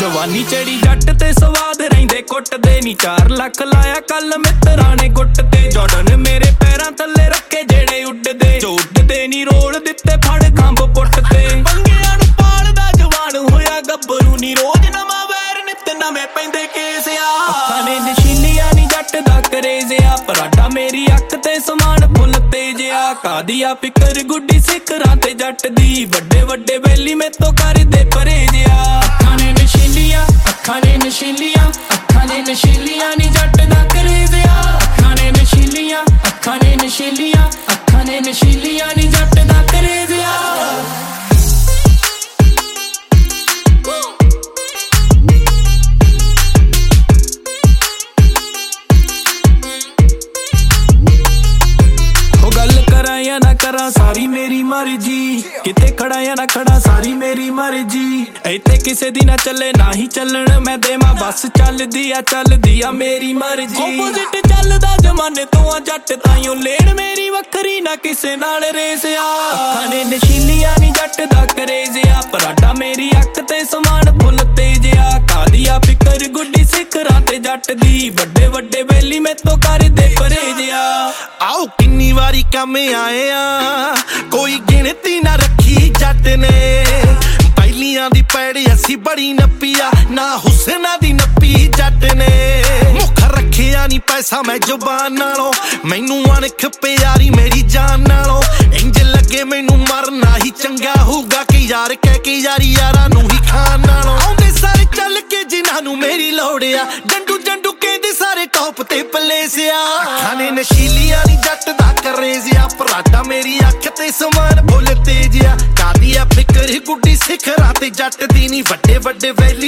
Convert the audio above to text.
ਜਵਾਨੀ ਚੜੀ ਜੱਟ ਤੇ ਸਵਾਦ ਰਹਿੰਦੇ ਕੁੱਟਦੇ ਨੀ 4 ਲੱਖ ਲਾਇਆ ਕੱਲ ਮਿੱਤਰਾਂ ਨੇ ਗੁੱਟ ਤੇ ਜਾਰਡਨ ਮੇਰੇ ਪੈਰਾਂ ਥੱਲੇ ਰੱਖੇ ਜਿਹੜੇ ਉੱਡਦੇ ਜੋ ਉੱਡਦੇ ਨੀ ਰੋਲ ਦਿੱਤੇ ਫੜ ਖੰਭ ਪੁੱਟ ਤੇ ਪੰਗਿਆਂ ਨੂੰ ਪਾਲਦਾ ਜਵਾਨ ਹੋਇਆ ਗੱਭਰੂ ਨੀ ਰੋਜ਼ ਨਵਾਂ ਵੈਰ ਨਿੱਤ ਨਵੇਂ ਪੈਂਦੇ ਕੇਸ ਆ ਅੱਖਾਂ ਨੇ ਨਸ਼ੀਲੀਆਂ ਨੀ ਜੱਟ ਦਾ ਕਰੇਜ਼ ਆ ਪਰਾਡਾ ਮੇਰੀ ਅੱਖ ਤੇ ਸਮਾਨ ਫੁੱਲ ਤੇਜ ਆ ਕਾਦੀਆ ਫਿਕਰ ਗੁੱਡੀ ਸਿਖਰਾਂ ਤੇ ਜੱਟ ਦੀ ਵੱਡੇ ਵੱਡੇ ਵੈਲੀ ਮੈਥੋਂ ਕਰਦੇ ਪਰਹੇਜ ਆ ਅੱਖਾਂ ਨੇ ਨਸ਼ੀਲੀਆਂ ਅੱਖਾਂ ਨੇ ਨਸ਼ੀਲੀਆਂ ਅੱਖਾਂ ਨੇ ਨਸ਼ੀਲੀਆਂ ਨੀ ਜੱਟ ਦਾ ਕਰੇਜ਼ ਆ ਅੱਖਾਂ ਨੇ ਨਸ਼ੀਲੀਆਂ ਅੱਖਾਂ ਨੇ ਨਸ਼ੀਲੀਆਂ ਅੱਖਾਂ ਨੇ ਨਸ਼ੀਲੀਆਂ ਨੀ ਜੱਟ ਦਾ ਕਰੇਜ਼ ਆ या ना करा सारी मेरी मर्जी किते खड़ा या ना खड़ा सारी मेरी मर्जी इत्ते किसे दी ना चले ना ही चलन मैं देवा बस चलदी आ मेरी मर्जी ऑपोजिट चलदा जमाने तो आ जट ताइयों लेन मेरी वखरी ना किसे नाल रेस आ अखां ने नशीलियां नी जट दा करेज आ पराडा मेरी अख ते समान फुल तेज आ कादिया फिकर गुड्डी सिखरां ते जट दी वड्डे वड्डे वेली मैं तो कर दे परहेज आ आओ किन्नी वारी कम आए कोई गिनती ना रखी जट ने ਪਹਿਲੀਆਂ ਦੀ ਪੈੜੀ ਅਸੀਂ ਬੜੀ ਨੱਪੀਆ ਨਾ ਹੁਸਨਾ ਦੀ ਨੱਪੀ ਜੱਟ ਨੇ ਮੁੱਖ ਰੱਖਿਆ ਨੀ ਪੈਸਾ ਮੈਂ ਜ਼ੁਬਾਨ ਨਾਲੋਂ ਮੈਨੂੰ ਅਣਖ ਪਿਆਰੀ ਮੇਰੀ ਜਾਨ ਨਾਲੋਂ ਇੰਜ ਲੱਗੇ ਮੈਨੂੰ ਮਰਨਾ ਹੀ ਚੰਗਾ ਹੋਊਗਾ ਕਿ ਯਾਰ ਕਹਿ ਕੇ ਯਾਰੀ ਯਾਰਾਂ ਨੂੰ ਹੀ ਖਾਣ ਨਾਲੋਂ ਆਉਂਦੇ ਸਾਰੇ ਚੱਲ ਕੇ ਜਿਨ੍ਹਾਂ ਨੂੰ ਮੇਰੀ ਲੋੜ ਆ ਡੰਡੂ ਜੰਡੂ ਕਹਿੰਦੇ ਸਾਰੇ ਟੌਪ ਤੇ ਪਲੇਸ ਆ ਅੱਖਾਂ ਨੇ ਨਸ਼ੀਲੀਆਂ ਨੀ ਜੱਟ ਦਾ ਕਰੇਜ਼ ਆ ਪਰਾਡਾ ਮੇਰੀ ਅੱਖ ਤੇ ਸਮਾਨ ਫੁੱਲ ਤੇਜ ਆ ਕਾਦੀਆ ਫਿਕਰ ਗੁੱਡੀ ਸਿਖਰਾਂ ਤੇ ਜੱਟ ਦੀ ਨੀ ਵੱਡੇ ਵੱਡੇ ਵੈਲੀ